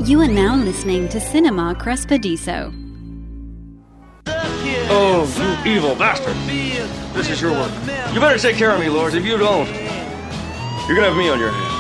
You are now listening to Cinema Crespediso. Oh, you evil bastard. This is your work. You better take care of me, Lord. If you don't, you're gonna have me on your hands.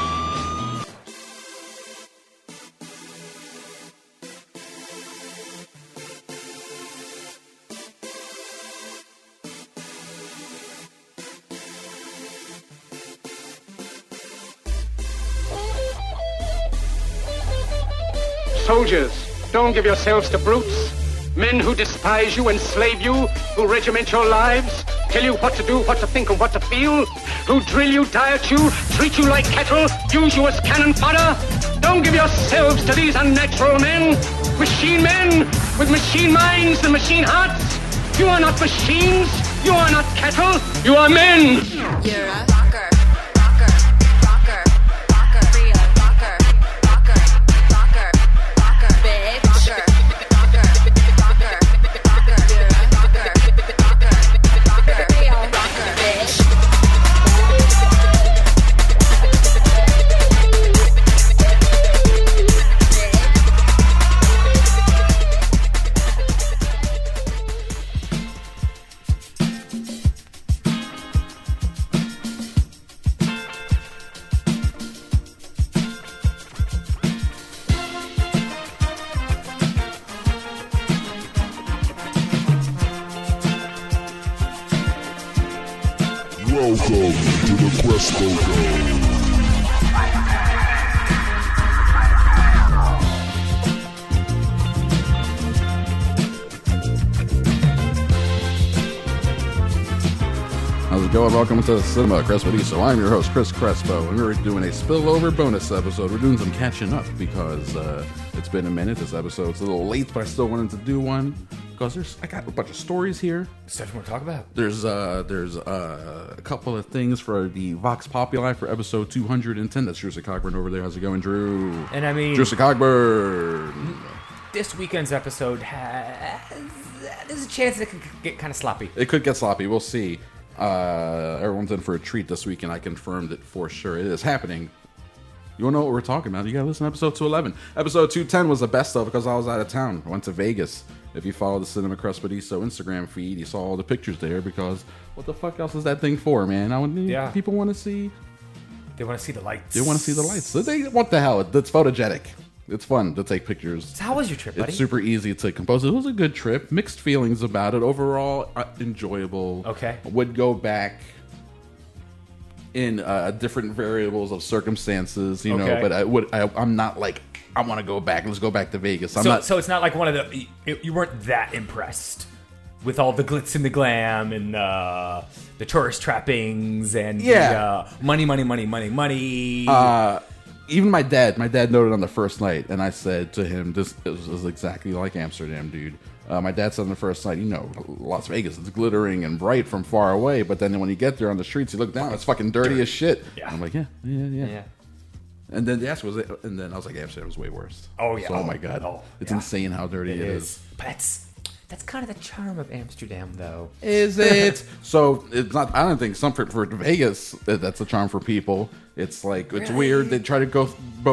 Soldiers, don't give yourselves to brutes. Men who despise you, enslave you, who regiment your lives, tell you what to do, what to think, and what to feel, who drill you, diet you, treat you like cattle, use you as cannon fodder. Don't give yourselves to these unnatural men with machine minds and machine hearts. You are not machines, you are not cattle, you are men. You're a rocker, rocker, rocker, rocker, real rocker, rocker, rocker, rocker, bitch, rocker, rocker, rocker, rocker, you're a rocker, rocker, rocker, real rocker, bitch. Welcome to the Crespo Dome. How's it going? Welcome to Cinema Crespediso. I'm your host, Chris Crespo, and we're doing a spillover bonus episode. We're doing some catching up because it's been a minute. This episode's a little late, but I still wanted to do one because I got a bunch of stories here. Stuff you want to talk about? There's a couple of things for the Vox Populi for episode 210. That's Drew Cockburn over there. How's it going, Drew? And I mean, Drew Cockburn. this weekend's episode there's a chance it could get kind of sloppy. It could get sloppy. We'll see. Everyone's in for a treat this week, and I confirmed it for sure. It is happening. You want to know what we're talking about? You got to listen to episode 211. Episode 210 was the best of because I was out of town. I went to Vegas. If you follow the Cinema Crespediso Instagram feed, you saw all the pictures there because what the fuck else is that thing for, man? People want to see. They want to see the lights. They want to see the lights. What the hell? It's photogenic. It's fun to take pictures. So how was your trip, buddy? It's super easy to compose. It was a good trip. Mixed feelings about it. Overall, enjoyable. Okay. Would go back in different variables of circumstances, you know. But I'm not like I want to go back. Let's go back to Vegas. So it's not like one of the you weren't that impressed with all the glitz and the glam and the tourist trappings and the, money. Even my dad noted on the first night, and I said to him, this is exactly like Amsterdam, dude. My dad said on the first night, Las Vegas is glittering and bright from far away, but then when you get there on the streets, you look down, it's fucking dirty as shit. Yeah. I'm like, yeah. And then and then I was like, Amsterdam was way worse. Oh yeah. So, oh my god, it's insane how dirty it is. But that's kind of the charm of Amsterdam, though. Is it? So it's not. I don't think for Vegas that's the charm for people. It's like it's weird. They try to go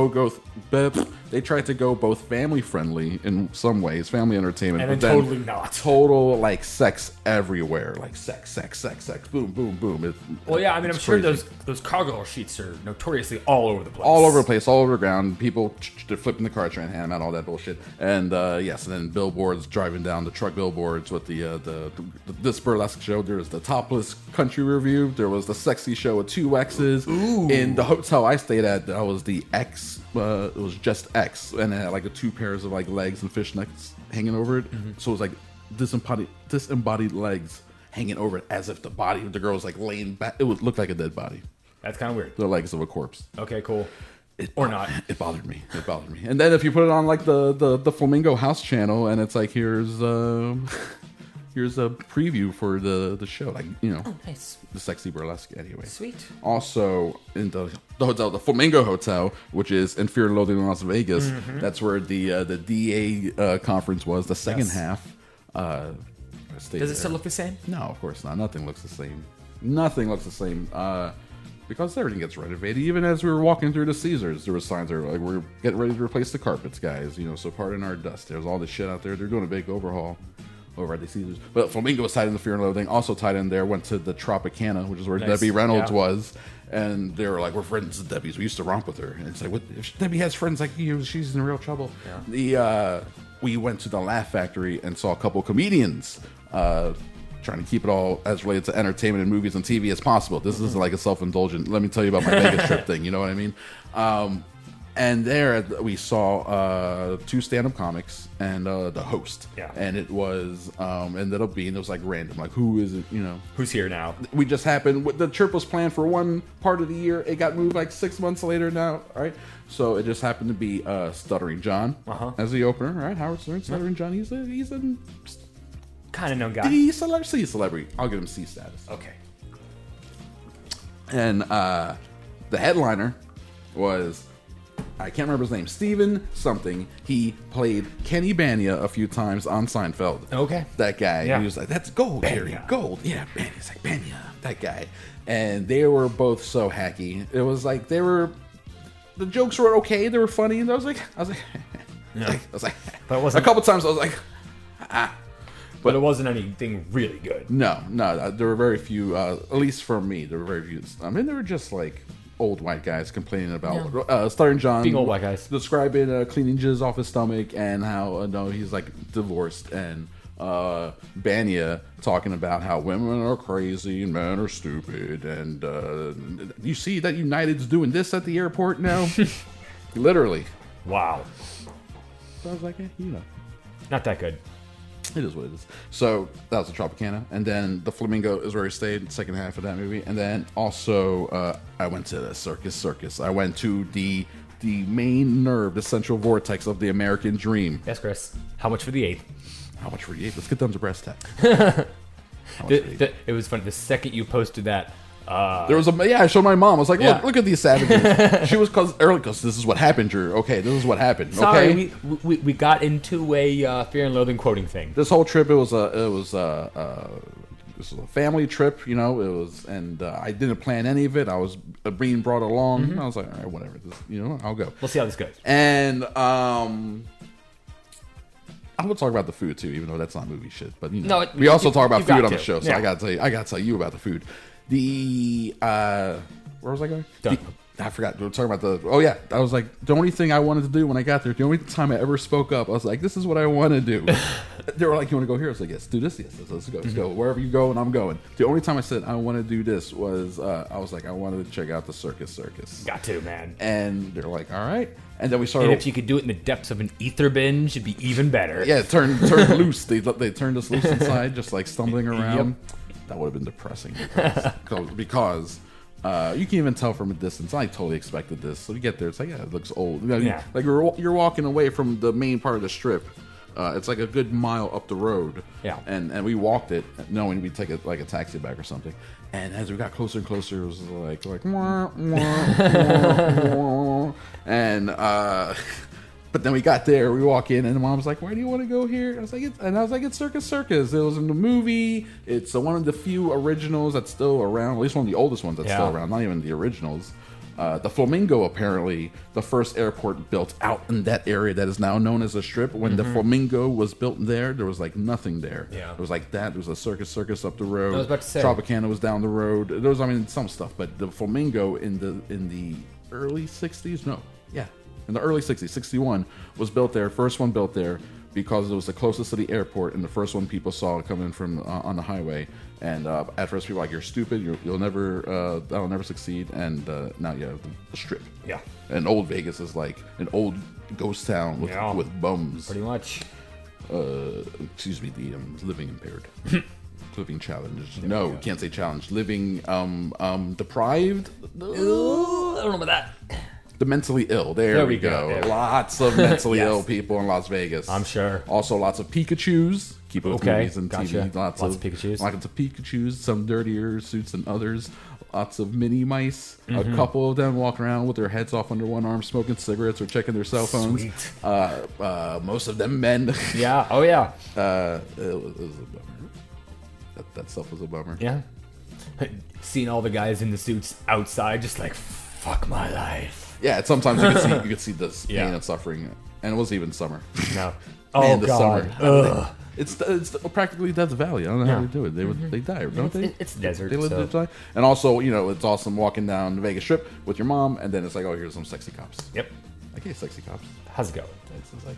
both family friendly in some ways, family entertainment, and but then totally not. Total like sex everywhere, like sex, boom, boom, boom. I'm sure those cargo sheets are notoriously all over the place. All over the place, all over the ground. People they're flipping the car, trying to hand out all that bullshit. And yes, and then billboards driving down the truck billboards with this burlesque show. There was the topless country review. There was the sexy show with 2 X's. In the hotel I stayed at, that was the X. It was just X, and it had like 2 pairs of like legs and fishnets hanging over it. Mm-hmm. So it was like disembodied legs hanging over it, as if the girl was like laying back. It would look like a dead body. That's kind of weird. The legs of a corpse. Okay, cool. Not. It bothered me. And then if you put it on like the Flamingo House channel, and it's like here's a preview for the show, like Oh, nice. The sexy burlesque. Anyway, sweet. Also in the hotel, the Flamingo Hotel, which is in Fear and Loathing in Las Vegas. Mm-hmm. That's where the DA conference was. The second half. Does it still look the same? No, of course not. Nothing looks the same. because everything gets renovated. Even as we were walking through the Caesars, there were signs there like, we're getting ready to replace the carpets, guys. So pardon our dust. There's all this shit out there. They're doing a big overhaul over at the Caesars. But Flamingo was tied in the Fear and Loathing. Also tied in there, went to the Tropicana, which is where Debbie Reynolds was. And they were like, we're friends with Debbie's. We used to romp with her. And it's like, what, if Debbie has friends like you, she's in real trouble. Yeah. We went to the Laugh Factory and saw a couple comedians trying to keep it all as related to entertainment and movies and TV as possible. This isn't like a self-indulgent, let me tell you about my Vegas trip thing, you know what I mean? And there we saw 2 stand-up comics and the host. Yeah. And it was, ended up being, it was like random, like who is it, Who's here now? We just happened, the trip was planned for one part of the year. It got moved like 6 months later now, right? So it just happened to be Stuttering John as the opener, right? Howard Stern, Stuttering John, he's a kind of known guy. He's a celebrity. I'll give him C status. Okay. And the headliner was, I can't remember his name, Steven something. He played Kenny Bania a few times on Seinfeld. Okay. That guy. Yeah. He was like, that's gold, Harry. Gold. Yeah, Bania. It's like Bania. That guy. And they were both so hacky. It was like the jokes were okay. They were funny. And I was like, but it wasn't, a couple times I was like, ah. But it wasn't anything really good. No. There were very few, at least for me, there were very few. I mean, they were just like old white guys complaining about Stuttering John being old white guys describing cleaning jizz off his stomach and how he's like divorced, and Bania talking about how women are crazy and men are stupid, and you see that United's doing this at the airport now. Literally. Wow. So I was like, not that good. It is what it is. So that was the Tropicana, and then the Flamingo is where we stayed. Second half of that movie, and then also I went to the Circus. I went to the main nerve, the central vortex of the American dream. Yes, Chris. How much for the 8th? How much for the 8th? Let's get them to breast tap. It was funny. The second you posted that. There was I showed my mom. I was like, look at these savages. She was because this is what happened, Drew. Okay, this is what happened. Sorry, we got into a Fear and Loathing quoting thing. This whole trip, it was a family trip, It was, and I didn't plan any of it. I was being brought along. I was like, all right, whatever. I'll go. We'll see how this goes. And I will talk about the food too, even though that's not movie shit. But we also talk about food on the show, so I gotta tell you about the food. Where was I going? I forgot. We were talking about I was like, the only thing I wanted to do when I got there, the only time I ever spoke up, I was like, this is what I want to do. They were like, you want to go here? I was like, yes, do this. Yes, let's go. Let's go. Wherever you go, and I'm going. The only time I said I want to do this was, I was like, I wanted to check out the Circus. Got to, man. And they're like, all right. And then we started. And if you could do it in the depths of an ether binge, it'd be even better. Yeah, turn loose. They turned us loose inside, just like stumbling around. Yep. That would have been depressing because you can even tell from a distance. I totally expected this. So we get there, it's like, it looks old. Like you're walking away from the main part of the strip. It's like a good mile up the road. Yeah. And we walked it knowing we'd take a taxi back or something. And as we got closer and closer, it was like wah, wah, wah. And but then we got there, we walk in, and the mom was like, why do you want to go here? I was like, it's Circus. It was in the movie. It's one of the few originals that's still around, at least one of the oldest ones that's still around, not even the originals. The Flamingo, apparently, the first airport built out in that area that is now known as a strip. When the Flamingo was built there was like nothing there. Yeah. It was like that. There was a Circus up the road. I was about to say. Tropicana was down the road. There was, some stuff, but the Flamingo in the early 60s? No. Yeah. In the early 60s, 61, was built there. First one built there because it was the closest to the airport, and the first one people saw coming from on the highway. And at first, people were like, "You're stupid. You'll never. That'll never succeed." And now you have the strip. Yeah. And Old Vegas is like an old ghost town with bums. Pretty much. Excuse me, the living impaired. Living challenged. No, can't say challenged. Living deprived. Ooh, I don't know about that. The mentally ill. There we go. Yeah. Lots of mentally ill people in Las Vegas. I'm sure. Also, lots of Pikachus. Keep it with movies and gotcha. TV. Lots of Pikachus. Lots of Pikachus. Some dirtier suits than others. Lots of mini mice. A couple of them walking around with their heads off under one arm, smoking cigarettes or checking their cell phones. Sweet. Most of them men. Yeah. Oh yeah. It was a bummer. That stuff was a bummer. Yeah. Seeing all the guys in the suits outside, just like, fuck my life. Yeah, sometimes you could see this pain and suffering, and it wasn't even summer. No. Man, Oh, God. Summer. It's practically Death Valley. I don't know how they do it. They die, don't they? It's desert. They live so. there. And also, it's awesome walking down the Vegas Strip with your mom, and then it's like, oh, here's some sexy cops. Yep. I hate sexy cops. How's it going? I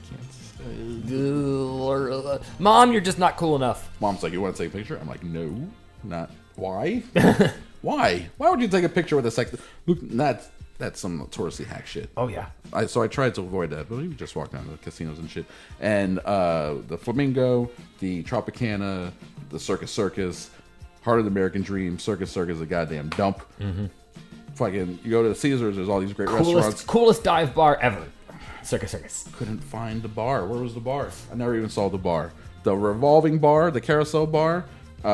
can't. Mom, you're just not cool enough. Mom's like, you want to take a picture? I'm like, no, not. Why? Why? Why would you take a picture with a sex? Look, that's some touristy hack shit. Oh, yeah. So I tried to avoid that, but we just walked down to the casinos and shit. And the Flamingo, the Tropicana, the Circus, Heart of the American Dream, Circus is a goddamn dump. Mm-hmm. Fucking, you go to the Caesars, there's all these great restaurants. Coolest dive bar ever. Circus. Couldn't find the bar. Where was the bar? I never even saw the bar. The revolving bar, the carousel bar,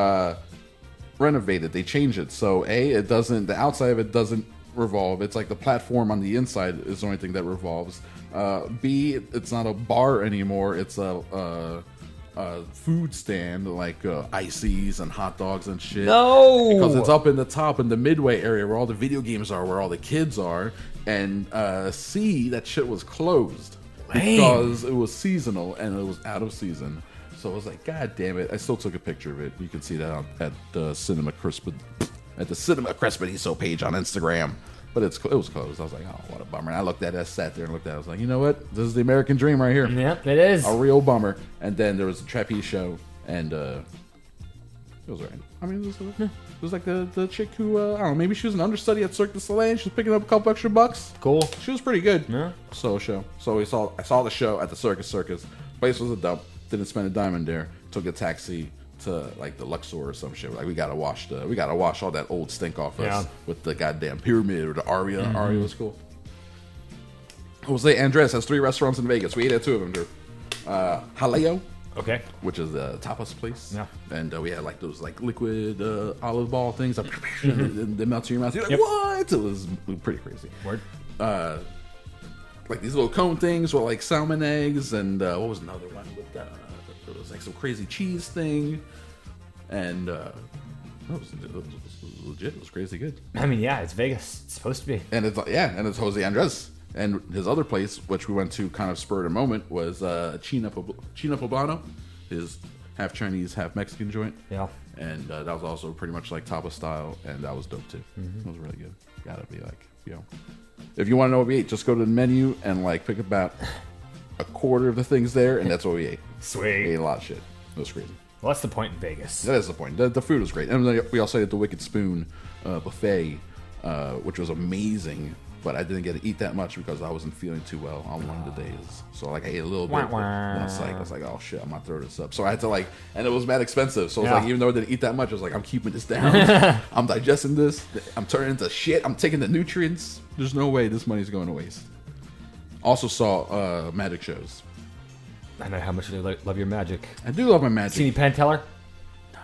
renovated. They changed it. So it doesn't, the outside of it doesn't revolve. It's like the platform on the inside is the only thing that revolves. B, it's not a bar anymore. It's a food stand like ices and hot dogs and shit. No, because it's up in the top in the midway area where all the video games are, where all the kids are. And C, that shit was closed because it was seasonal and it was out of season. So I was like, God damn it! I still took a picture of it. You can see that at the Cinema Crespediso page on Instagram. But it was closed. I was like, oh, what a bummer. And I looked at it, I sat there and looked at it. I was like, you know what? This is the American dream right here. Yeah, it is. A real bummer. And then there was a trapeze show, and it was right. I mean, it was like the chick who, I don't know, maybe she was an understudy at Cirque du Soleil. She was picking up a couple extra bucks. Cool. She was pretty good. Yeah. Solo show. So I saw the show at the Circus. Place was a dump. Didn't spend a dime in there. Took a taxi to like the Luxor or some shit. Like we gotta wash all that old stink off us with the goddamn pyramid or the Aria. Mm-hmm. Aria was cool. Jose Andres has 3 restaurants in Vegas. We ate at 2 of them, Drew. Jaleo, okay, which is a tapas place. Yeah, and we had like those like liquid olive ball things, like, and they melt in your mouth. You're like, what? It was pretty crazy. Word. Like these little cone things with like salmon eggs, and what was another one with there was like some crazy cheese thing, and it was legit. It was crazy good. I mean, yeah, it's Vegas. It's supposed to be. And it's Jose Andres. And his other place, which we went to kind of spur of the moment, was China Poblano, his half Chinese, half Mexican joint. Yeah. And that was also pretty much like tapas style, and that was dope too. Mm-hmm. It was really good. Gotta be like, if you want to know what we ate, just go to the menu and like pick about a quarter of the things there, and that's what we ate. Sweet. We ate a lot of shit. It was crazy. Well, that's the point in Vegas. That is the point. The food was great. And then we also ate the Wicked Spoon buffet, which was amazing. But I didn't get to eat that much because I wasn't feeling too well on one of the days. So like I ate a little bit. I was like, oh shit, I'm gonna throw this up. So I had to like, and it was mad expensive. So it was like, even though I didn't eat that much, I was like, I'm keeping this down. I'm digesting this. I'm turning into shit. I'm taking the nutrients. There's no way this money's going to waste. Also saw magic shows. I know how much you love your magic. I do love my magic. See any Penn Teller? No.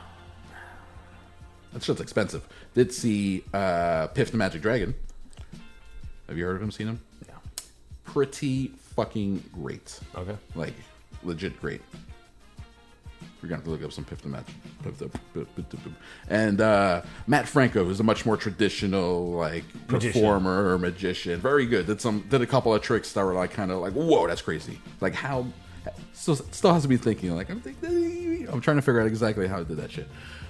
That shit's expensive. Did see Piff the Magic Dragon. Have you heard of him? Seen him? No. Pretty fucking great. Okay. Like, legit great. We're going to have to look up some Piff the Magic. And Matt Franco is a much more traditional, like, performer or magician. Very good. Did a couple of tricks that were, like, kind of like, whoa, that's crazy. Like, how... Still has to be thinking, like, I'm trying to figure out exactly how he did that shit.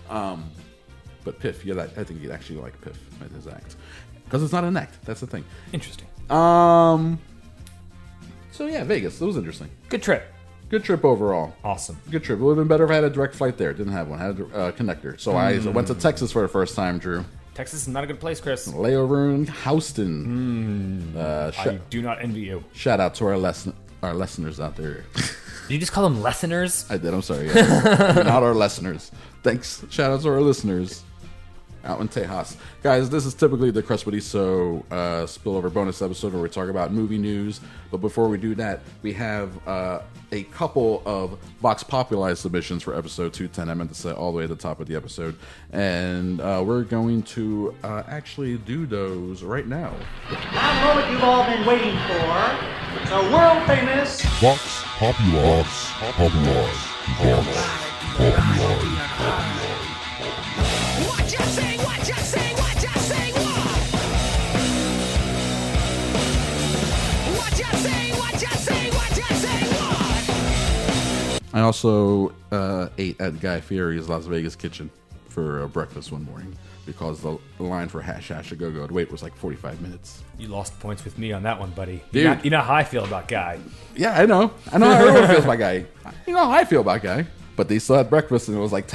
But Piff, I think you'd actually like Piff at his act. Because it's not an act. That's the thing. Interesting. So yeah, Vegas. It was interesting. Good trip. Good trip overall. Awesome. Good trip. It would have been better if I had a direct flight there. Didn't have one. Had a connector. So I went to Texas for the first time, Drew. Texas is not a good place, Chris. Layover in Houston. I do not envy you. Shout out to our listeners out there. Did you just call them listeners? I did. I'm sorry. Yeah. Not our listeners. Thanks. Shout out to our listeners out in Tejas. Guys, this is typically the Crespediso spillover bonus episode where we talk about movie news. But before we do that, we have a couple of Vox Populi submissions for episode 210. I meant to say all the way at the top of the episode. And we're going to actually do those right now. Now the moment you've all been waiting for. The world famous Vox Populi. Vox Populi. Vox Populi. What you say? What I also ate at Guy Fieri's Las Vegas Kitchen for breakfast one morning because the line for hash a go-go wait was like 45 minutes. You lost points with me on that one, buddy. Dude. You know how I feel about Guy. Yeah, I know how everyone feels about Guy. You know how I feel about Guy. But they still had breakfast and it was like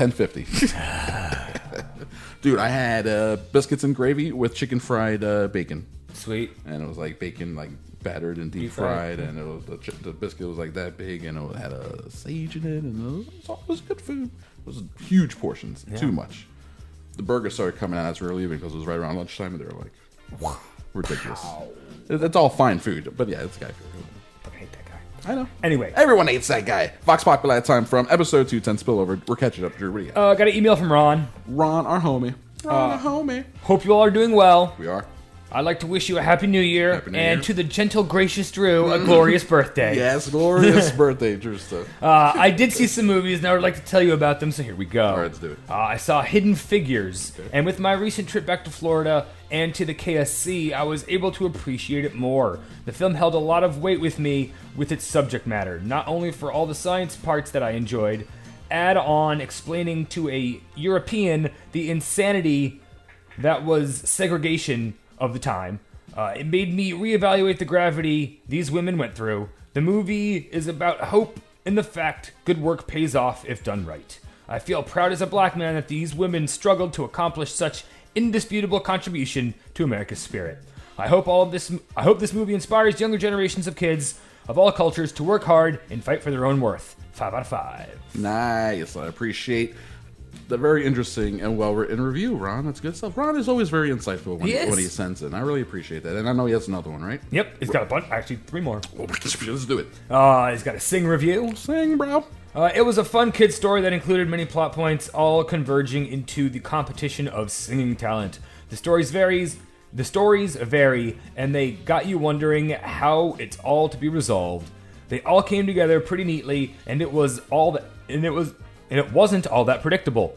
$10.50. Dude, I had biscuits and gravy with chicken fried bacon. Sweet. And it was like bacon like battered and deep fried, and it was the biscuit was like that big, and it had a sage in it, and it was good food. It was huge portions, too much. The burgers started coming out as we were leaving because it was right around lunchtime, and they were like, wow, ridiculous. It's all fine food, but yeah, it's Guy Fieri. I hate that guy. I know. Anyway. Everyone hates that guy. Vox Populi at time from episode 210 Spillover. We're catching up. Drew, what do you got? Got an email from Ron. Ron, our homie. Ron, our homie. Hope you all are doing well. We are. I'd like to wish you a Happy New Year, Happy New and Year. to the gentle, gracious Drew, a glorious birthday. Yes, glorious birthday, Drew stuff. I did see some movies, and I would like to tell you about them, so here we go. All right, let's do it. I saw Hidden Figures, and with my recent trip back to Florida and to the KSC, I was able to appreciate it more. The film held a lot of weight with me with its subject matter, not only for all the science parts that I enjoyed, add on explaining to a European the insanity that was segregation of the time. It made me reevaluate the gravity these women went through. The movie is about hope and the fact good work pays off if done right. I feel proud as a black man that these women struggled to accomplish such indisputable contribution to America's spirit. I hope this movie inspires younger generations of kids of all cultures to work hard and fight for their own worth. 5 out of 5. Nice. I appreciate the very interesting and well-written review, Ron. That's good stuff. Ron is always very insightful when he sends it. I really appreciate that. And I know he has another one, right? Yep, he's got a bunch. Actually, 3 more. Let's do it. He's got a Sing review. Sing, bro. It was a fun kid story that included many plot points, all converging into the competition of singing talent. The stories vary, and they got you wondering how it's all to be resolved. They all came together pretty neatly, and it wasn't all that predictable.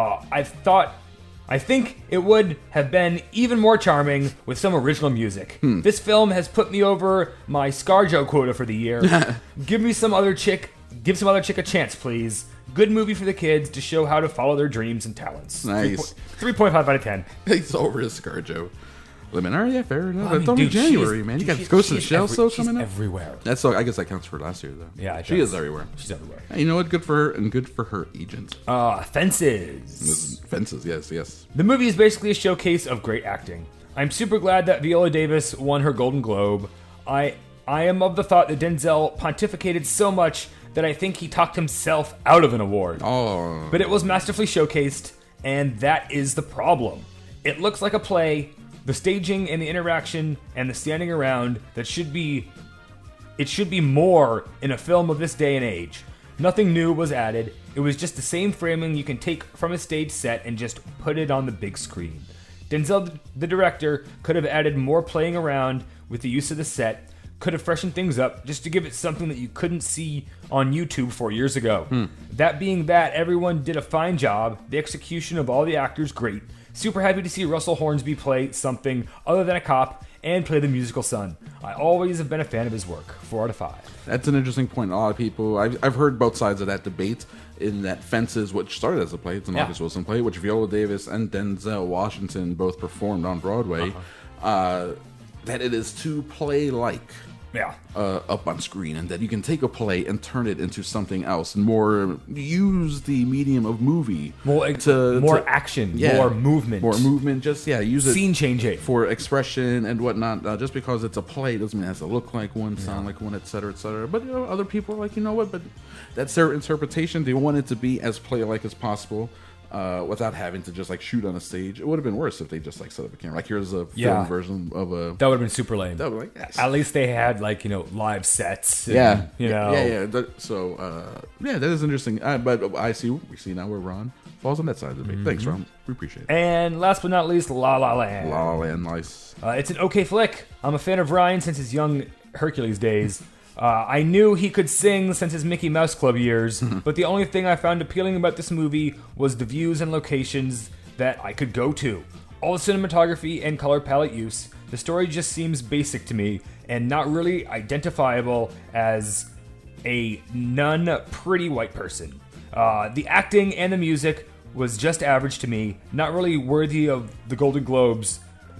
I think it would have been even more charming with some original music. This film has put me over my ScarJo quota for the year. Give some other chick a chance, please. Good movie for the kids to show how to follow their dreams and talents. Nice. 3.5 out of 10. He's over his ScarJo limit. All right, yeah, fair enough. Well, I mean, it's only dude, January, man. You got Ghost in the Shell still she's coming up. Everywhere. That's so. I guess that counts for last year, though. Yeah, she is everywhere. She's everywhere. Hey, you know what? Good for her, and good for her agent. Fences. Fences, yes. The movie is basically a showcase of great acting. I'm super glad that Viola Davis won her Golden Globe. I am of the thought that Denzel pontificated so much that I think he talked himself out of an award. Oh. But it was masterfully showcased, and that is the problem. It looks like a play. The staging and the interaction and the standing around it should be more in a film of this day and age. Nothing new was added. It was just the same framing you can take from a stage set and just put it on the big screen. Denzel, the director, could have added more playing around with the use of the set, could have freshened things up just to give it something that you couldn't see on YouTube 4 years ago. That being that, everyone did a fine job. The execution of all the actors, great. Super happy to see Russell Hornsby play something other than a cop and play the musical son. I always have been a fan of his work. 4 out of 5. That's an interesting point. A lot of people, I've heard both sides of that debate. In that Fences, which started as a play, it's an August Wilson play, which Viola Davis and Denzel Washington both performed on Broadway. That it is to play like. Up on screen, and that you can take a play and turn it into something else, and more use the medium of movie, more action, more movement, just use it, scene changing for expression and whatnot. Just because it's a play doesn't mean it has to look like one, sound like one, etc., etc. But other people are like, you know what? But that's their interpretation. They want it to be as play-like as possible. Without having to just like shoot on a stage. It would have been worse if they just like set up a camera. Like here's a film version of a. That would have been super lame. That would have been like, yes. At least they had like live sets. And, yeah, yeah. That is interesting. But we see now where Ron falls on that side of the debate. Thanks, Ron. We appreciate it. And last but not least, La La Land. La La Land, nice. It's an okay flick. I'm a fan of Ryan since his young Hercules days. I knew he could sing since his Mickey Mouse Club years, but the only thing I found appealing about this movie was the views and locations that I could go to. all the cinematography and color palette use, the story just seems basic to me and not really identifiable as a pretty white person. The acting and the music was just average to me, not really worthy of the Golden Globes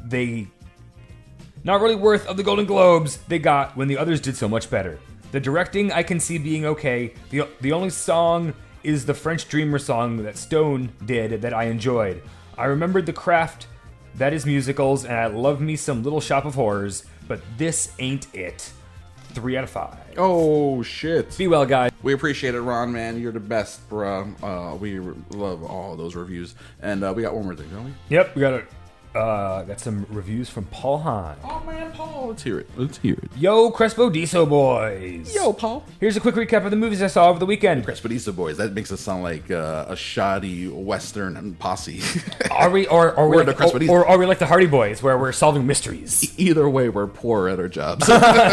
not really worth of the Golden Globes they got when the others did so much better. The directing I can see being okay. The only song is the French Dreamer song that Stone did that I enjoyed. I remembered the craft that is musicals, and I love me some Little Shop of Horrors, but this ain't it. 3 out of 5. Oh, shit. Be well, guys. We appreciate it, Ron, man. You're the best, bro. We love all those reviews. And we got one more thing, don't we? Yep, we got some reviews from Paul Hahn. Oh, man, Paul. Let's hear it. Yo, Crespodiso boys. Yo, Paul. Here's a quick recap of the movies I saw over the weekend. Crespodiso boys. That makes us sound like a shoddy Western posse. Are we are we like the Hardy Boys, where we're solving mysteries? Either way, we're poor at our jobs.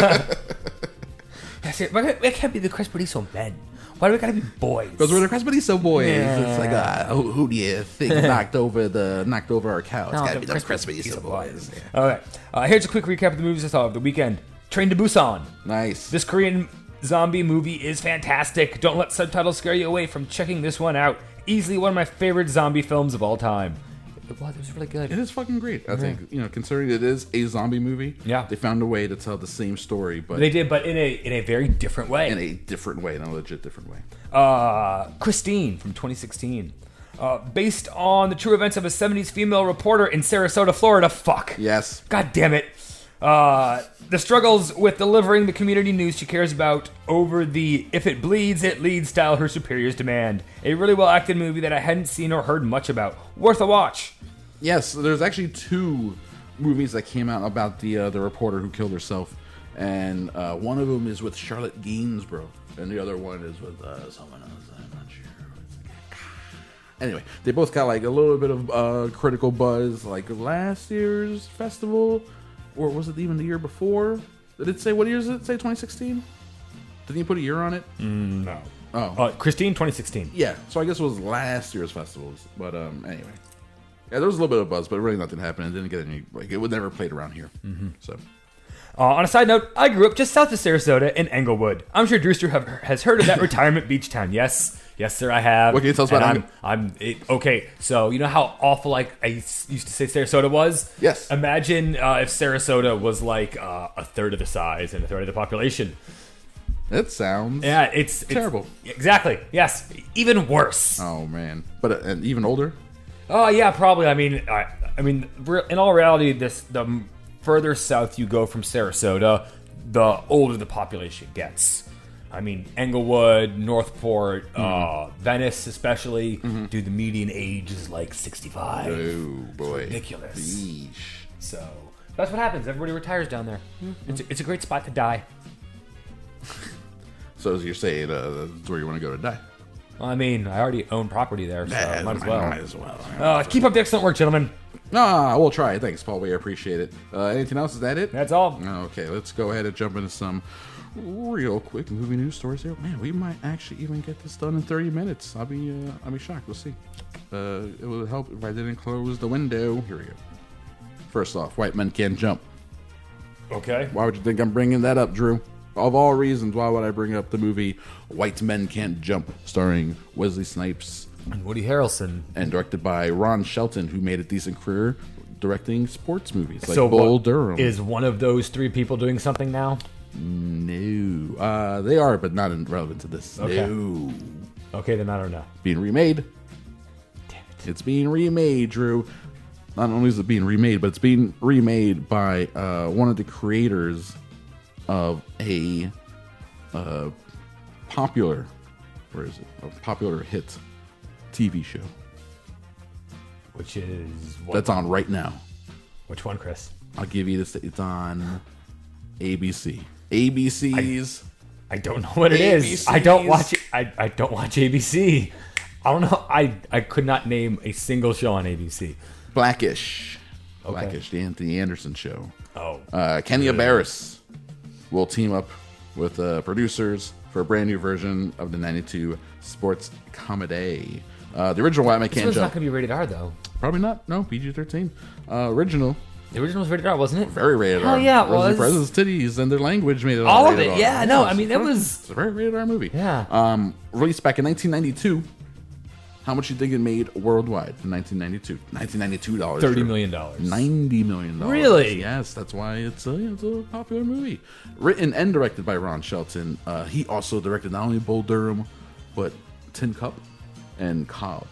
That's it. It can't be the Crespodiso men. Why do we gotta be boys? Because we're the Crespodiso boys. Yeah. It's like, who do you think knocked over our cow? It's gotta be those Crespodiso boys. Yeah. All right. Here's a quick recap of the movies I saw over the weekend. Train to Busan. Nice. This Korean zombie movie is fantastic. Don't let subtitles scare you away from checking this one out. Easily one of my favorite zombie films of all time. It was really good. It is fucking great. I think, considering it is a zombie movie, yeah, they found a way to tell the same story, but they did, but in a very different way. In a legit different way. Christine from 2016. Based on the true events of a 70s female reporter in Sarasota, Florida. Fuck. Yes. God damn it. The struggles with delivering the community news she cares about over the if it bleeds, it leads style her superiors demand. A really well-acted movie that I hadn't seen or heard much about. Worth a watch. Yes, there's actually 2 movies that came out about the reporter who killed herself. And one of them is with Charlotte Gainsborough. And the other one is with someone else. I'm not sure. Anyway, they both got like a little bit of critical buzz. Like last year's festival. Or was it even the year before? Did it say, what year does it say, 2016? Didn't you put a year on it? No. Oh. Christine, 2016. Yeah, so I guess it was last year's festivals. But anyway. Yeah, there was a little bit of buzz, but really nothing happened. It didn't get any, it was never played around here. Mm-hmm. So. On a side note, I grew up just south of Sarasota in Englewood. I'm sure Drewster has heard of that retirement beach town. Yes, sir, I have. What can you tell us about okay, so you know how awful I used to say Sarasota was? Yes. Imagine if Sarasota was like a third of the size and a third of the population. That sounds it's terrible. Exactly, yes. Even worse. Oh, man. But and even older? Oh, yeah, probably. I mean, in all reality, the further south you go from Sarasota, the older the population gets. I mean, Englewood, Northport, Venice especially, dude, the median age is like 65. Oh, boy. It's ridiculous. Yeesh. So, that's what happens. Everybody retires down there. Mm-hmm. It's a great spot to die. So, as you're saying, that's where you want to go to die? Well, I mean, I already own property there, so might as well. Might as well. Keep up the excellent work, gentlemen. We'll try. Thanks, Paul. We appreciate it. Anything else? Is that it? That's all. Okay, let's go ahead and jump into some real quick movie news stories here. Man, we might actually even get this done in 30 minutes. I'll be shocked. We'll see. It would help if I didn't close the window. Here we go. First off, white men can't jump. Okay. Why would you think I'm bringing that up, Drew? Of all reasons, why would I bring up the movie White Men Can't Jump, starring Wesley Snipes and Woody Harrelson, and directed by Ron Shelton, who made a decent career directing sports movies like Bull Durham. Is one of those 3 people doing something now? No. They are, but not relevant to this. Okay. No. Okay, then I don't know. Being remade. Damn it. It's being remade, Drew. Not only is it being remade, but it's being remade by one of the creators of a popular hit TV show. Which is what? That's on right now. Which one, Chris? I'll give you this. It's on ABC. ABC's. I don't know what it is. I don't watch it. I don't watch ABC. I don't know. I could not name a single show on ABC. Blackish. Okay. Blackish, the Anthony Anderson show. Oh. Kenya Barris will team up with producers for a brand new version of the 92 sports comedy. The original White Man This Can't one's not Jump. going to be rated R, though. Probably not. No, PG-13. Original. The original was rated R, wasn't it? Very rated Hell R. yeah, it was. The president's titties and their language made it All of rated it, R. yeah, no, I mean, that was... It's a very rated R movie. Yeah. Released back in 1992. How much do you think it made worldwide in 1992? $1992. $30 million. $90 million. Really? Yes, that's why it's a popular movie. Written and directed by Ron Shelton. He also directed not only Bull Durham, but Tin Cup and Cobb.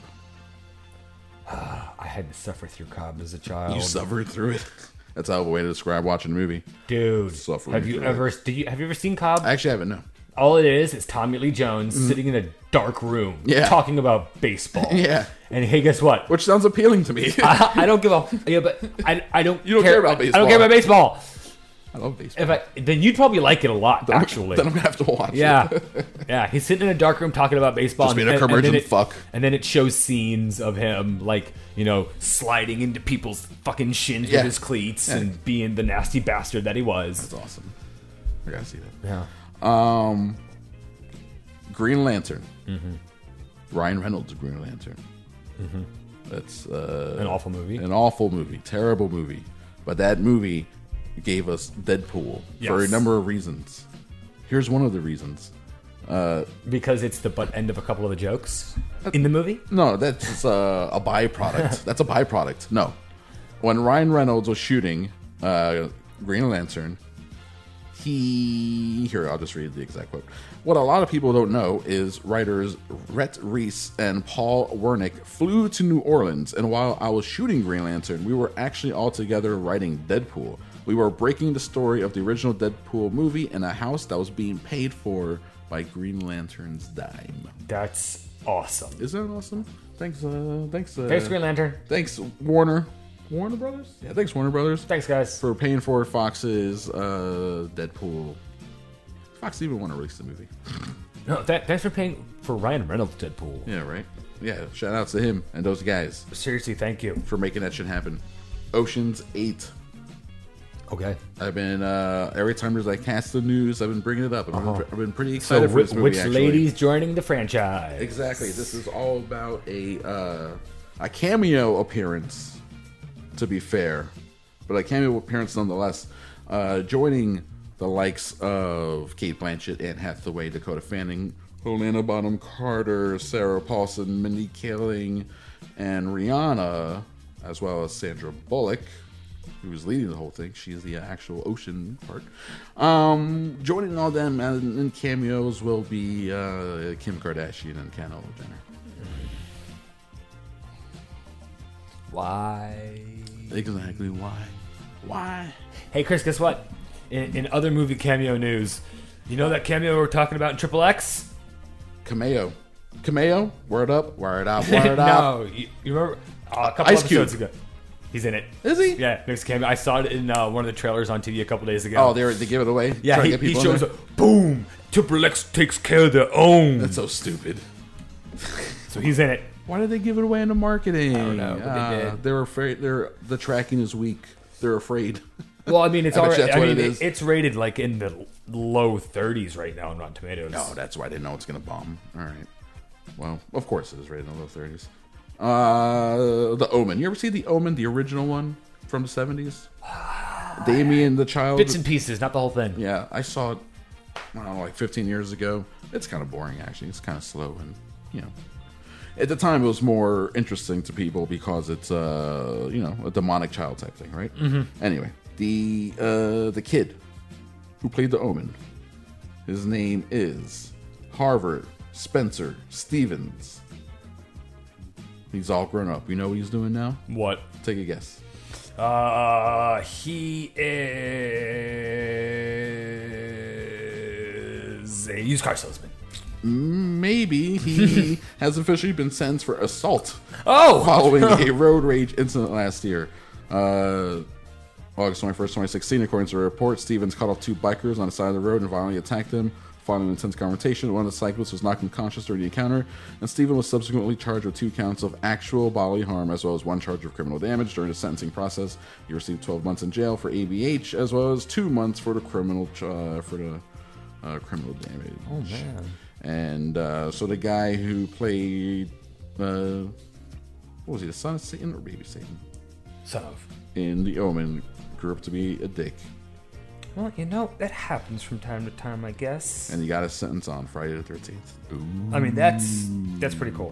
I had to suffer through Cobb as a child. You suffered through it. That's a way to describe watching a movie. Dude, Suffering have you through ever seen Cobb? I actually haven't, no. All it is Tommy Lee Jones sitting in a dark room talking about baseball. Yeah. And hey, guess what? Which sounds appealing to me. I don't give a... Yeah, but I don't... You don't care about baseball. I don't care about baseball. I love baseball. Then you'd probably like it a lot, actually. Then I'm going to have to watch Yeah. it. Yeah, he's sitting in a dark room talking about baseball. Just being a curmudgeon fuck. And then it shows scenes of him, like, sliding into people's fucking shins with his cleats and being the nasty bastard that he was. That's awesome. I got to see that. Yeah. Green Lantern. Ryan Reynolds' Green Lantern. That's An awful movie. An awful movie. Terrible movie. But that movie gave us Deadpool for a Yes. number of reasons. Here's one of the reasons. Because it's the butt end of a couple of the jokes in the movie? No, that's a byproduct. That's a byproduct. No. When Ryan Reynolds was shooting Green Lantern, Here, I'll just read the exact quote. What a lot of people don't know is writers Rhett Reese and Paul Wernick flew to New Orleans, and while I was shooting Green Lantern, we were actually all together writing Deadpool. We were breaking the story of the original Deadpool movie in a house that was being paid for by Green Lantern's dime. That's awesome. Isn't that awesome? Thanks, Thanks, Green Lantern. Thanks, Warner Brothers? Yeah, thanks, Warner Brothers. Thanks, guys. For paying for Fox's Deadpool. Fox didn't even want to release the movie. No, thanks for paying for Ryan Reynolds' Deadpool. Yeah, right? Yeah, shout outs to him and those guys Seriously, thank you. for making that shit happen. Ocean's 8. Okay. I've been, every time there's like cast the news, I've been bringing it up. I've been pretty excited for this movie, which actually. ladies joining the franchise? Exactly. This is all about a cameo appearance, to be fair, but a cameo appearance nonetheless. Joining the likes of Kate Blanchett, Anne Hathaway, Dakota Fanning, Helena Bonham Carter, Sarah Paulson, Mindy Kaling, and Rihanna, as well as Sandra Bullock, who was leading the whole thing. She's the actual ocean part. Joining all them in cameos will be Kim Kardashian and Kendall Jenner. Why? Exactly why? Why? Hey, Chris, guess what? In other movie cameo news, you know that cameo we're talking about in Triple X? Cameo. Word up, word up, word up. No, you remember a couple Ice episodes Cube. ago? He's in it. Is he? Yeah, next cameo. I saw it in one of the trailers on TV a couple days ago. Oh, they give it away? yeah. Try to He get people in shows there? up. Boom! Triple X takes care of their own. That's so stupid. So he's in it. Why did they give it away in the marketing? I don't know, but they did. They're afraid. The tracking is weak. They're afraid. Well, I mean, it's I bet already. that's I what mean, it is. it's rated like in the low 30s right now on Rotten Tomatoes. No, that's why they know it's going to bomb. All right. Well, of course it is rated in the low 30s. The Omen. You ever see The Omen, the original one from the 70s? Damien the child. Bits and pieces, not the whole thing. Yeah, I saw it, I don't know, like 15 years ago. It's kind of boring, actually. It's kind of slow and, At the time, it was more interesting to people because it's, a demonic child type thing, right? Mm-hmm. Anyway, the kid who played the Omen, his name is Harvard Spencer Stevens. He's all grown up. You know what he's doing now? What? Take a guess. He is a used car salesman. Maybe he has officially been sentenced for assault. Oh! Following a road rage incident last year. August 21st, 2016, according to a report, Stevens cut off two bikers on the side of the road and violently attacked them. Following an intense confrontation, one of the cyclists was knocked unconscious during the encounter, and Stevens was subsequently charged with 2 counts of actual bodily harm, as well as 1 charge of criminal damage. During the sentencing process, he received 12 months in jail for ABH, as well as 2 months for the criminal criminal damage. Oh, man. And so the guy who played what was he, the son of Satan or baby Satan? Son of. In The Omen, grew up to be a dick. Well, that happens from time to time, I guess. And he got a sentence on Friday the 13th. Ooh. I mean, that's pretty cool.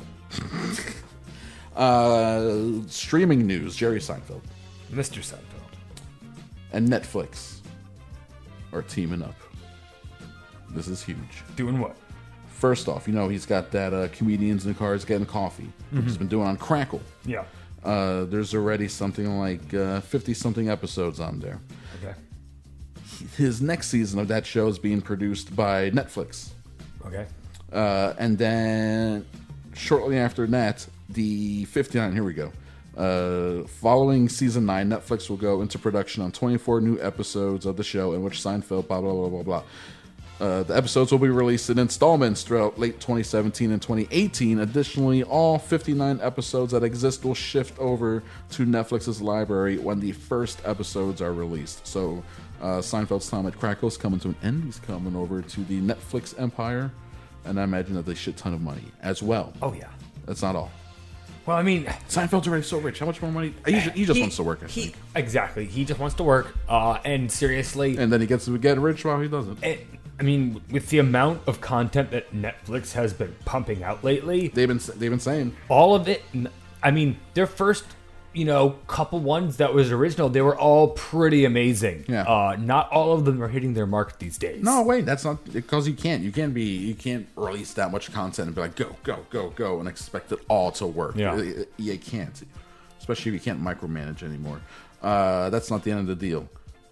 Streaming news, Jerry Seinfeld. Mr. Seinfeld. And Netflix are teaming up. This is huge. Doing what? First off, he's got that Comedians in the Cars Getting Coffee, which he's been doing on Crackle. Yeah. There's already something like 50-something episodes on there. Okay. His next season of that show is being produced by Netflix. Okay. And then shortly after that, the 59, here we go. Following season 9, Netflix will go into production on 24 new episodes of the show in which Seinfeld, blah, blah, blah, blah, blah. The episodes will be released in installments throughout late 2017 and 2018. Additionally, all 59 episodes that exist will shift over to Netflix's library when the first episodes are released. So, Seinfeld's time at Crackle is coming to an end. He's coming over to the Netflix empire, and I imagine that they shit ton of money as well. Oh, yeah. That's not all. Well, I mean, Seinfeld's already so rich. How much more money? He just wants to work, I think. Exactly. He just wants to work. And seriously. And then he gets to get rich while he doesn't. I mean, with the amount of content that Netflix has been pumping out lately, they've been saying all of it. I mean, their first, couple ones that was original, they were all pretty amazing. Yeah. Not all of them are hitting their mark these days. No, wait, that's not because you can't release that much content and be like go and expect it all to work. Yeah. You can't, especially if you can't micromanage anymore. That's not the end of the deal.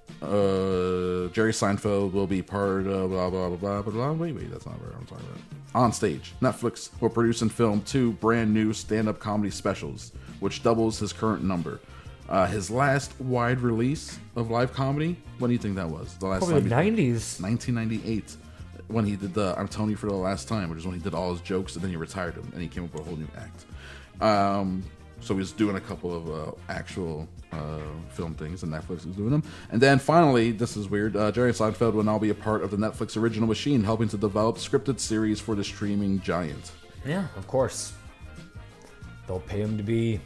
Jerry Seinfeld will be part of blah blah blah blah blah. Wait, that's not what I'm talking about. On stage, Netflix will produce and film 2 brand new stand-up comedy specials, which doubles his current number. His last wide release of live comedy, when do you think that was? The last Probably time the 90s. 1998, when he did the I'm Tony for the Last Time, which is when he did all his jokes and then he retired them and he came up with a whole new act. So he's doing a couple of actual film things, and Netflix is doing them. And then finally, this is weird, Jerry Seinfeld will now be a part of the Netflix original machine, helping to develop scripted series for the streaming giant. Yeah, of course. They'll pay him to be,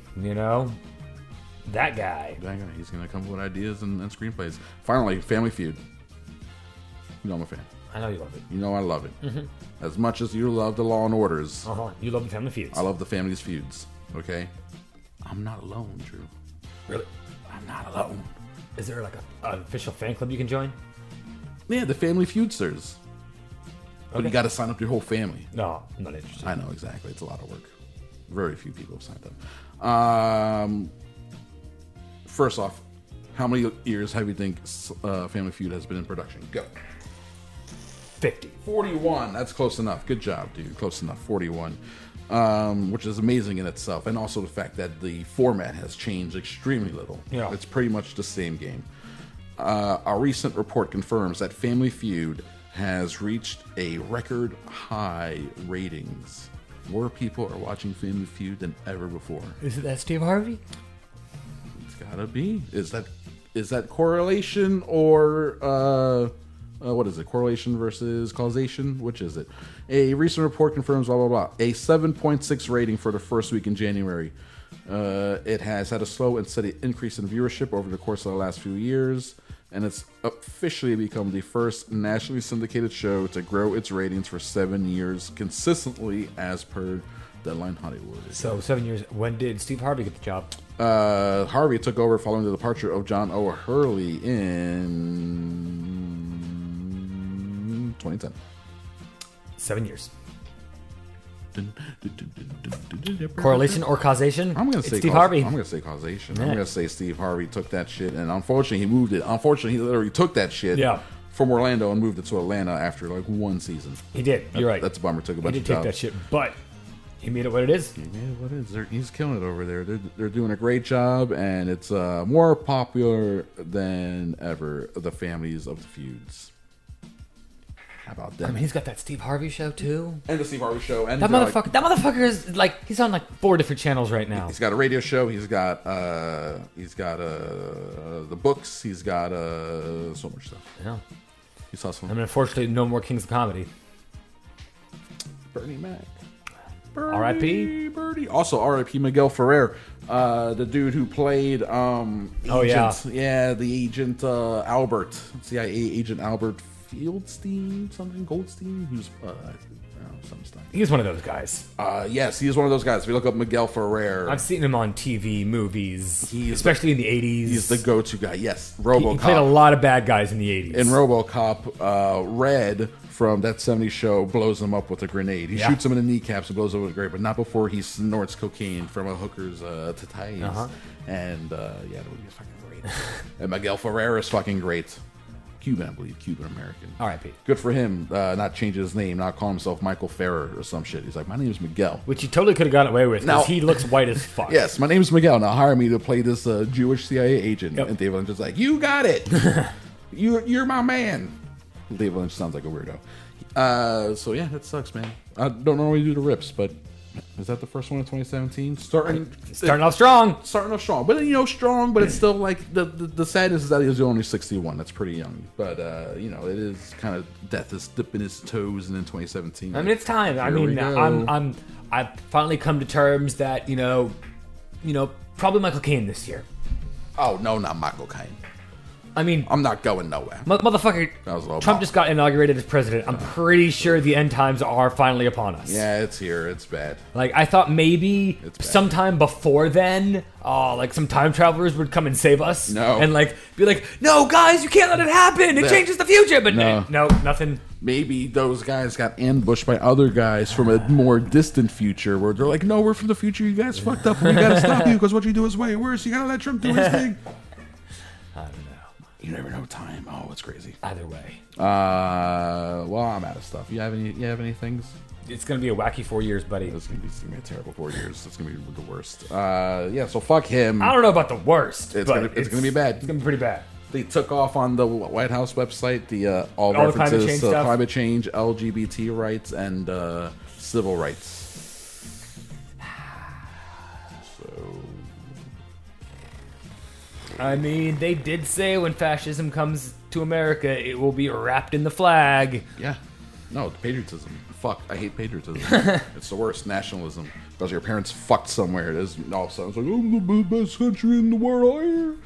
that guy. He's going to come up with ideas and screenplays. Finally, Family Feud. I'm a fan. I know you love it. I love it. Mm-hmm. As much as you love the Law and Orders. You love the Family Feuds. I love the Family's Feuds. Okay? I'm not alone, Drew. Really? I'm not alone. Is there like an official fan club you can join? Yeah, the Family Feudsters. But you got to sign up your whole family. No, I'm not interested. I know, exactly. It's a lot of work. Very few people have signed up. First off, how many years have you think Family Feud has been in production? Go. 50. 41. That's close enough. Good job, dude. Close enough. 41. Which is amazing in itself. And also the fact that the format has changed extremely little. Yeah. It's pretty much the same game. A recent report confirms that Family Feud has reached a record high ratings. More people are watching Family Feud than ever before. Is it that Steve Harvey? It's gotta be. Is that correlation or what is it? Correlation versus causation? Which is it? A recent report confirms blah blah blah. A 7.6 rating for the first week in January. It has had a slow and steady increase in viewership over the course of the last few years, and it's officially become the first nationally syndicated show to grow its ratings for 7 years consistently, as per Deadline Hollywood. So 7 years. When did Steve Harvey get the job? Harvey took over following the departure of John O'Hurley in 2010. 7 years. Correlation or causation? I'm gonna say Steve Harvey. I'm gonna say causation. Yeah. I'm gonna say Steve Harvey took that shit, and unfortunately he moved it. Unfortunately, he literally took that shit from Orlando and moved it to Atlanta after like one season. He did. You're right. That's a bummer. Took a bunch He of did jobs. take that shit, but he made it what it is. He made it what it is. He's killing it over there. They're doing a great job, and it's more popular than ever. The families of the feuds. How about that? I mean, he's got that Steve Harvey show too, and the Steve Harvey show, and that motherfucker. That motherfucker is like he's on like 4 different channels right now. He's got a radio show. He's got the books. He's got so much stuff. Yeah, he's hustling. I mean, unfortunately, no more Kings of Comedy. Bernie Mac. R.I.P. Birdie. Also, R.I.P. Miguel Ferrer, the dude who played agent, the agent Albert, CIA agent Albert Fieldstein, something Goldstein. He was something. He's one of those guys. Yes, he is one of those guys. If you look up Miguel Ferrer, I've seen him on TV, movies, especially in the 80s. He's the go-to guy. Yes, RoboCop. He played a lot of bad guys in the 80s. In RoboCop, Red from that 70s show blows him up with a grenade. He shoots him in the kneecaps and blows him with a grenade, but not before he snorts cocaine from a hooker's titties. And that would be fucking great. And Miguel Ferrer is fucking great. Cuban, I believe, Cuban-American. R.I.P. Good for him, not changing his name, not calling himself Michael Ferrer or some shit. He's like, my name is Miguel. Which he totally could have gotten away with, because he looks white as fuck. Yes, my name is Miguel. Now hire me to play this Jewish CIA agent. Yep. And David Lynch is like, you got it. You're my man. David Lynch sounds like a weirdo. So yeah, that sucks, man. I don't normally do the rips, but is that the first one in 2017? Starting off strong. Starting off strong. But strong, but it's still like the sadness is that he was only 61. That's pretty young. But it is kind of death is dipping his toes and in 2017. I mean, it's time. I mean, I've finally come to terms that, probably Michael Caine this year. Oh, no, not Michael Caine. I mean, I'm not going nowhere. Motherfucker, Trump just got inaugurated as president. I'm pretty sure the end times are finally upon us. Yeah, it's here. It's bad. Like, I thought maybe sometime before then, like some time travelers would come and save us. No. And be like, no, guys, you can't let it happen. It changes the future. But no, nothing. Maybe those guys got ambushed by other guys from a more distant future where they're like, no, we're from the future. You guys fucked up. We got to stop you because what you do is way worse. You got to let Trump do his thing. I don't know. You never know time. Oh, it's crazy. Either way. Well, I'm out of stuff. You have any things? It's gonna be a wacky 4 years, buddy. It's gonna be a terrible 4 years. It's gonna be the worst. So fuck him. I don't know about the worst. It's gonna be bad. It's gonna be pretty bad. They took off on the White House website the all references to climate change, LGBT rights, and civil rights. I mean, they did say when fascism comes to America, it will be wrapped in the flag. Yeah. No, patriotism. Fuck, I hate patriotism. It's the worst. Nationalism. Because your parents fucked somewhere. It is all of a sudden it's like, I'm the best country in the world.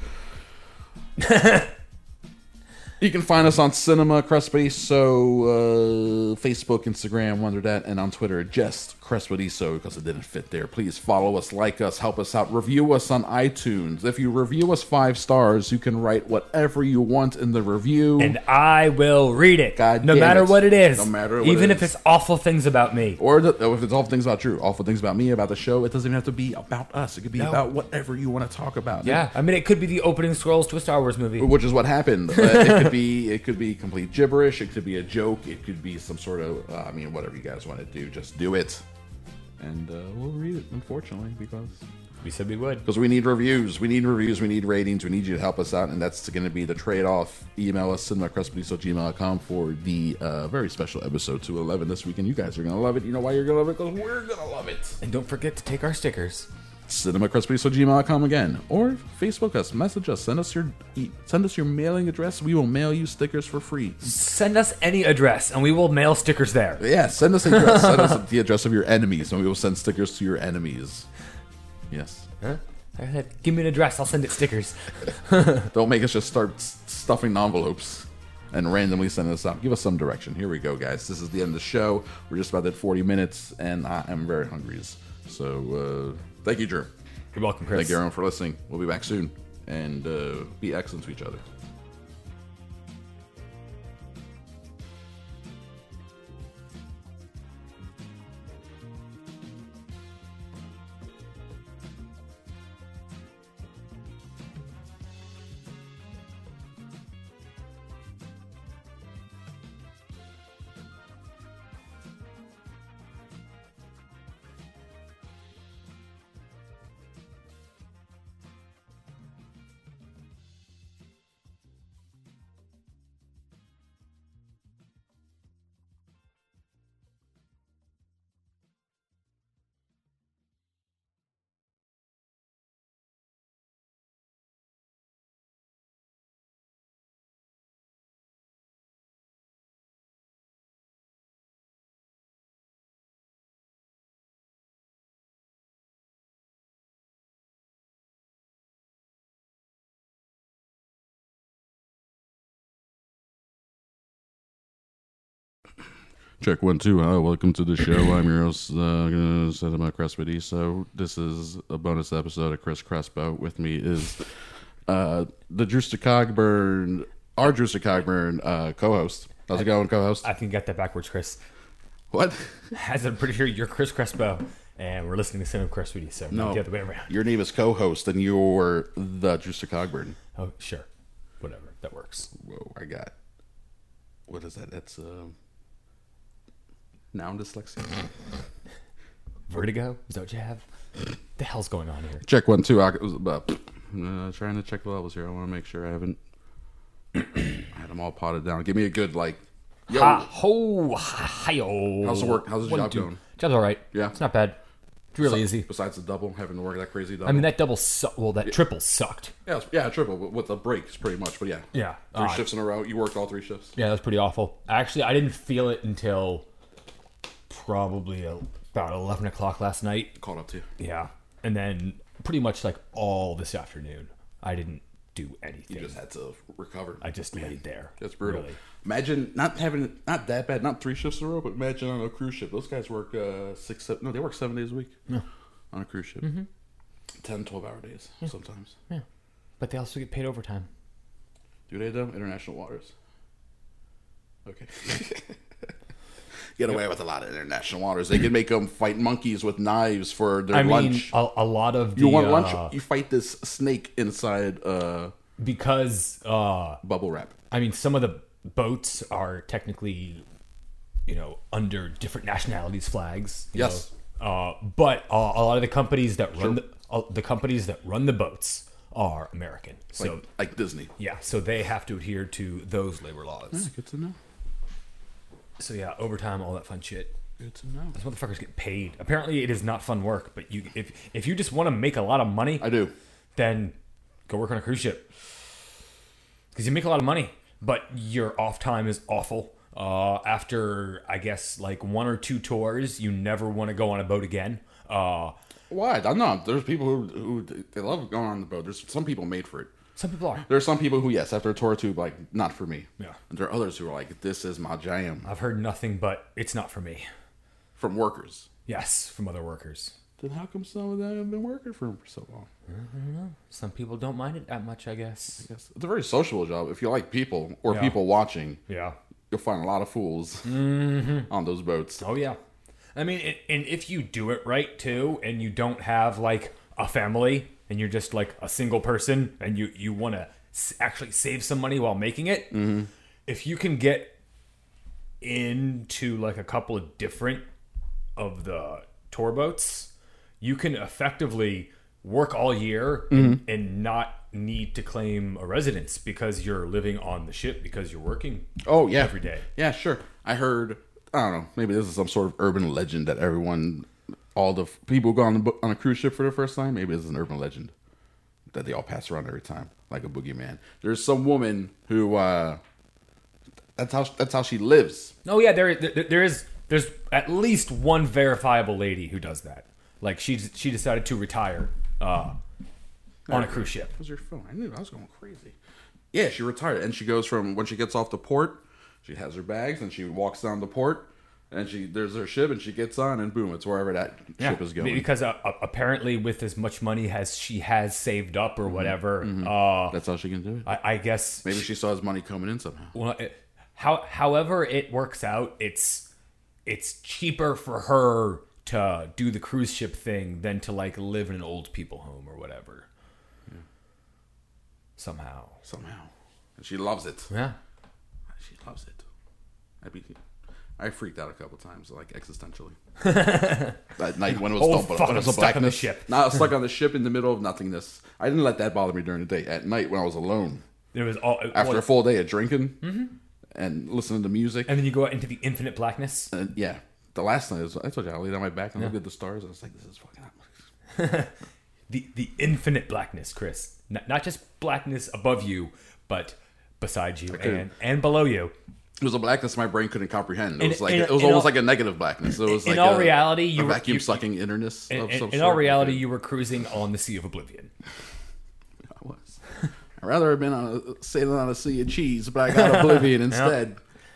You can find us on Cinema Crespediso, Facebook, Instagram, Wonder Dat, and on Twitter, just Crespediso, because it didn't fit there. Please follow us, like us, help us out, review us on iTunes. If you review us 5 stars, you can write whatever you want in the review. And I will read it. No matter what it is. No matter what even it if it's awful things about me. Or if it's awful things about Drew, awful things about me, about the show. It doesn't even have to be about us. It could be about whatever you want to talk about. Yeah, I mean, it could be the opening scrolls to a Star Wars movie. Which is what happened. It could be complete gibberish. It could be a joke. It could be some sort of, whatever you guys want to do, just do it. And we'll read it, unfortunately, because we said we would. Because we need reviews. We need ratings. We need you to help us out, and that's going to be the trade-off. Email us, cinemacrespediso@gmail.com for the very special episode 211 this week, and you guys are going to love it. You know why you're going to love it? Because we're going to love it. And don't forget to take our stickers. cinemacrespediso@gmail.com again, or Facebook us, message us, send us your mailing address. We will mail you stickers for free. Send us any address, and we will mail stickers there. Yeah, send us address. Send us the address of your enemies, and we will send stickers to your enemies. Yes. Huh? Give me an address. I'll send it stickers. Don't make us just start stuffing envelopes and randomly sending us out. Give us some direction. Here we go, guys. This is the end of the show. We're just about at 40 minutes, and I am very hungry. So, thank you, Drew. You're welcome, Chris. Thank you, everyone, for listening. We'll be back soon. And be excellent to each other. Check 1 2. Welcome to the show. I'm your host, Cinema Crespediso. This is a bonus episode of Chris Crespo. With me is the Drewster Cogburn, our Drewster Cogburn co-host. How's it going, co-host? I think you got that backwards, Chris. What? As I'm pretty sure you're Chris Crespo, and we're listening to Cinema Crespediso. So No, not the other way around. your name is co-host, and you're the Drewster Cogburn. Oh, sure. Whatever. That works. Whoa, I got... What is that? That's... Noun dyslexia. Vertigo? Is that what you have? The hell's going on here? Check 1 2. Trying to check the levels here. I want to make sure I haven't had them all potted down. Give me a good yo. Hi-yo. How's the work? How's the job going? Job's all right. Yeah? It's not bad. It's really easy. Besides the double, having to work that crazy double. I mean, that double that triple sucked. Yeah, triple with the breaks pretty much. But yeah, Yeah. three shifts in a row. You worked all 3 shifts. Yeah, that was pretty awful. Actually, I didn't feel it until probably about 11 o'clock last night. Caught up to you. Yeah. And then pretty much all this afternoon, I didn't do anything. You just had to recover. I just laid there. That's brutal. Really. Imagine not that bad, not 3 shifts in a row, but imagine on a cruise ship. Those guys work 6, 7. No, they work 7 days a week. Yeah. On a cruise ship. 10, 12-hour days sometimes. Yeah. But they also get paid overtime. Do they though? International waters. Okay. Get away with a lot of international waters. They can make them fight monkeys with knives for their lunch. A lot of You want lunch? You fight this snake inside because bubble wrap. I mean, some of the boats are technically, under different nationalities' flags. Yes. But a lot of the companies that run the companies that run the boats are American. So like Disney. yeah, so they have to adhere to those labor laws. Good to know. So yeah, overtime, all that fun shit. Good to know. Those motherfuckers get paid. Apparently, it is not fun work. But if you just want to make a lot of money, I do. Then go work on a cruise ship because you make a lot of money, but your off time is awful. After I guess 1 or 2 tours, you never want to go on a boat again. Why? I don't know. There's people who they love going on the boat. There's some people made for it. Some people are. There are some people who, yes, after a tour or two, not for me. Yeah. And there are others who are like, this is my jam. I've heard nothing but it's not for me. From workers. Yes, from other workers. Then how come some of them have been working for them for so long? I don't know. Some people don't mind it that much, I guess. Yes. It's a very sociable job. If you like people or Yeah. people watching, Yeah. you'll find a lot of fools on those boats. Oh, yeah. I mean, and if you do it right, too, and you don't have, a family, and you're just, a single person, and you want to actually save some money while making it, if you can get into, a couple of different of the tour boats, you can effectively work all year and not need to claim a residence because you're living on the ship because you're working every day. Yeah, sure. I heard, I don't know, maybe this is some sort of urban legend that all the people who go on a cruise ship for the first time, maybe this is an urban legend that they all pass around every time, like a boogeyman. There's some woman who, that's how she lives. Oh yeah, there's at least one verifiable lady who does that. She decided to retire on a cruise ship. Where's your phone? I knew I was going crazy. Yeah, she retired, and she goes from when she gets off the port, she has her bags, and she walks down the port, and there's her ship, and she gets on, and boom, it's wherever that ship is going. Because apparently, with as much money as she has saved up or whatever, that's how she can do it. I guess Maybe she saw his money coming in somehow. Well, however it works out, it's cheaper for her to do the cruise ship thing than to live in an old people home or whatever. Yeah. Somehow. And she loves it. Yeah. She loves it. I freaked out a couple times, existentially. That night when it was fuck, I'm stuck on the ship. I was stuck on the ship in the middle of nothingness. I didn't let that bother me during the day. At night when I was alone, It was after a full day of drinking and listening to music, and then you go out into the infinite blackness. and yeah, the last night I told you I laid on my back and looked at the stars. I was like, this is fucking hot. The infinite blackness, Chris. Not just blackness above you, but beside you and below you. It was a blackness my brain couldn't comprehend. It was In almost like a negative blackness. It was in all reality, you a were vacuum sucking innerness. In all reality, you were cruising on the Sea of Oblivion. I was. I'd rather have been sailing on a sea of cheese, but I got Oblivion instead.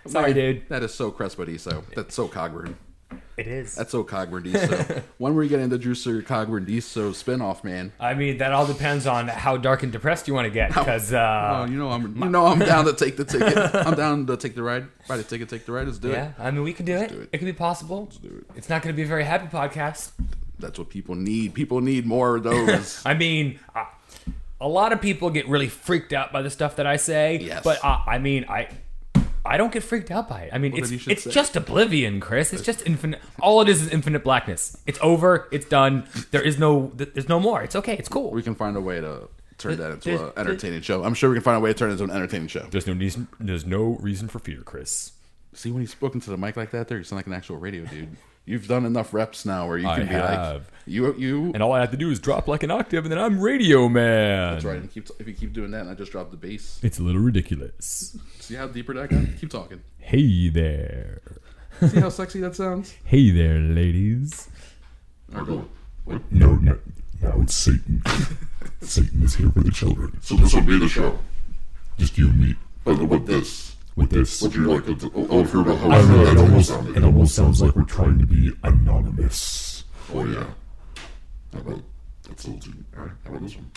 Sorry, dude. That is so Crespediso. That's so Cogburn. It is. That's so Cogburn-Diso. When were you getting the Juicer Cogburn-Diso spinoff, man? I mean, that all depends on how dark and depressed you want to get. Because I'm down to take the ticket. I'm down to take the ride. Buy the ticket, take the ride. Let's do it. yeah, I mean, we can do it. do it. It can be possible. Let's do it. It's not going to be a very happy podcast. That's what people need. People need more of those. I mean, a lot of people get really freaked out by the stuff that I say. Yes. But I don't get freaked out by it. I mean, Well, then you should it's say. just oblivion, Chris. It's just infinite. All it is infinite blackness. It's over. It's done. There's no more. It's okay. It's cool. We can find a way to turn that into an entertaining show. I'm sure we can find a way to turn it into an entertaining show. There's no reason for fear, Chris. See, when you spoke into the mic like that there, you sound like an actual radio dude. You've done enough reps now where you can like you. And all I have to do is drop like an octave, and then I'm Radio Man. That's right. And if you keep doing that, and I just drop the bass. It's a little ridiculous. See how deeper that got? Keep talking. Hey there. See how sexy that sounds? Hey there, ladies. What? No, now it's Satan. Satan is here for the children. So this will be the show. Just you and me. With this. With this. Would you like to hear about how that almost sounded? It almost sounds like we're trying to be anonymous. Oh, yeah. How about that's a little too... Alright, how about this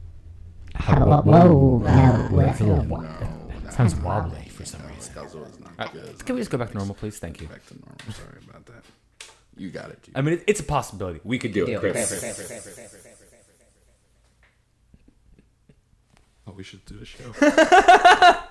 one? Sounds wobbly for some reason. That was not good. Can we just go back to normal, please? Thank you. Back to normal. Sorry about that. You got it, dude. I mean, it's a possibility. We could do it, Chris. Oh, we should do the show.